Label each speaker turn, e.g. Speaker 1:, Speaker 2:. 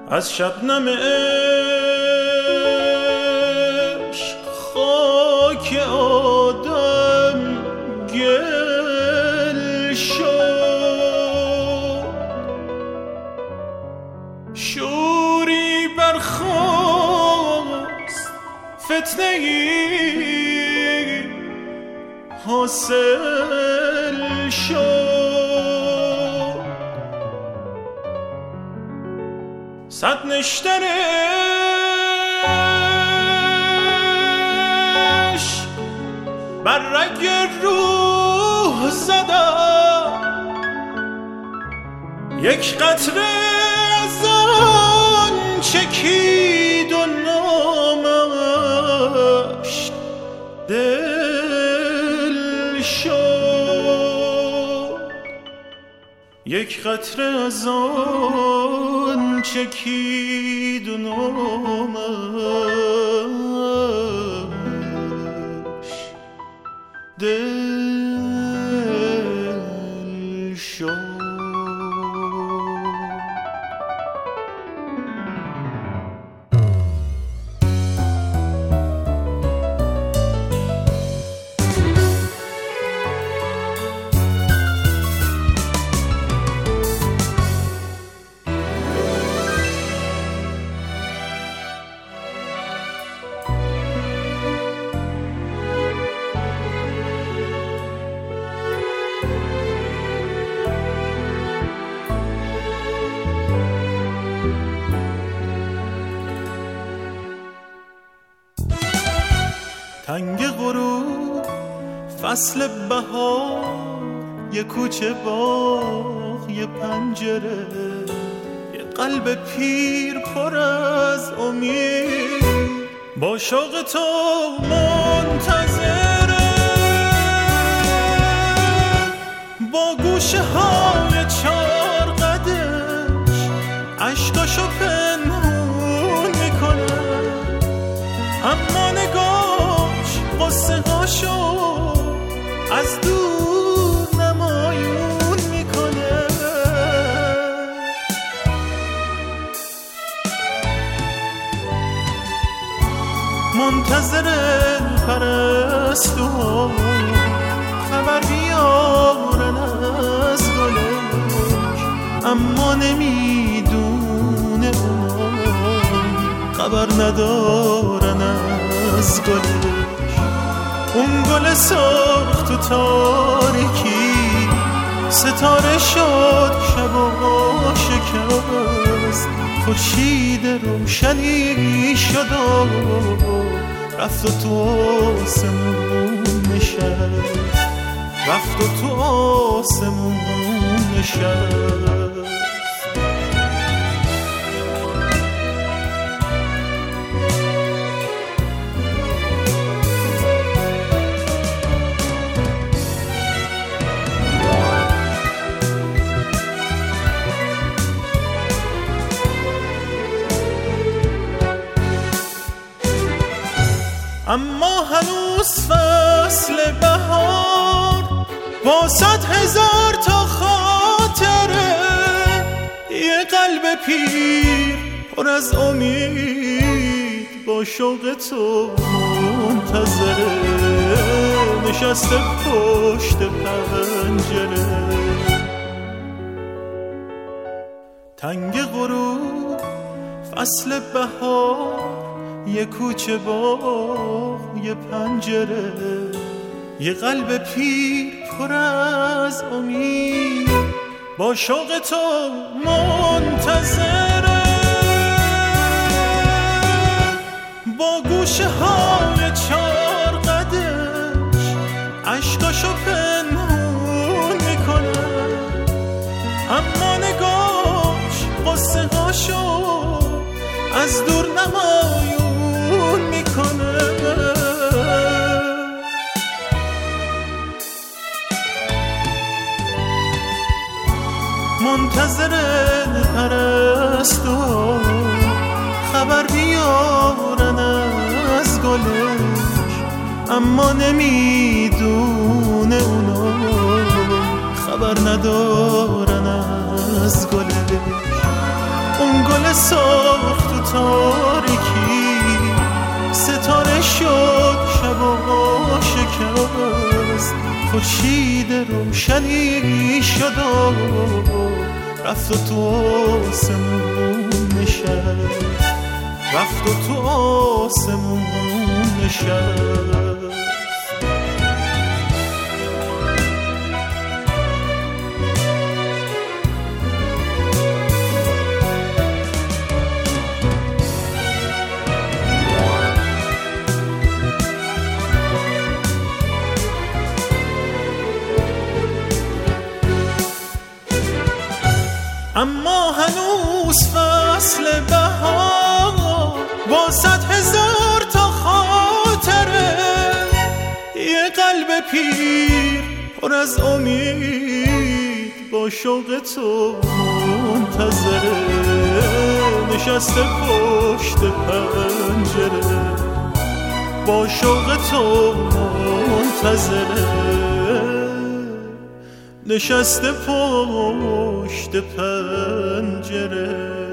Speaker 1: از شبنم عشق خاک آدم گل شد، شوری برخاست فتنه‌ای حاصل شد، صد نشترش بر رگ روح زدم، یک قطره از آن چکید و نامش دل شد، یک قطره از آن چکید و نامش دل شد. تنگ غروب فصل بهار، یه کوچه باغ، یه پنجره، یه قلب پیر پر از امید با شوق تو منتظره، با گوشه های چار قدش عشقاشو پنهون میکنه، اما نگاهش قصه هاشو از دور نمایون میکنه، منتظر پرستو خبر بیارن از گلش، اما نمیدونه اونا خبر ندارن از گلش، اون گل سرخ تو تاریکی ستاره شد، شبا شکست، خورشید روشنی شد و رفت و تو آسمون نشست، رفت و تو آسمون نشست. اما هنوز فصل بهار با 100,000 تا خاطره، یه قلب پیر پر از امید با شوق تو منتظره، نشسته پشت پنجره، تنگ غروب فصل بهار، یه کوچه باغ، یه پنجره، یه قلب پیر پر از امید با شوق تو منتظره، با گوشه های چار قدش عشقاشو پنهون میکنه، اما نگاهش قصه هاشو از دور نمایون میکنه، منتظر پرستو خبر بیارن از گلش، اما نمیدونه اونا خبر ندارن از گلش، اون گل لاله ساخت تو تاریکی، ستاره شد شبا شکست، خورشید روشنی شد و رفت و تو آسمون نشست، رفت و تو آسمون نشست. اما هنوز فصل بهار با 100,000 تا خاطره، یه قلب پیر پر از امید با شوق تو منتظره، نشسته پشت پنجره با شوق تو منتظره، نشسته پشت پنجره.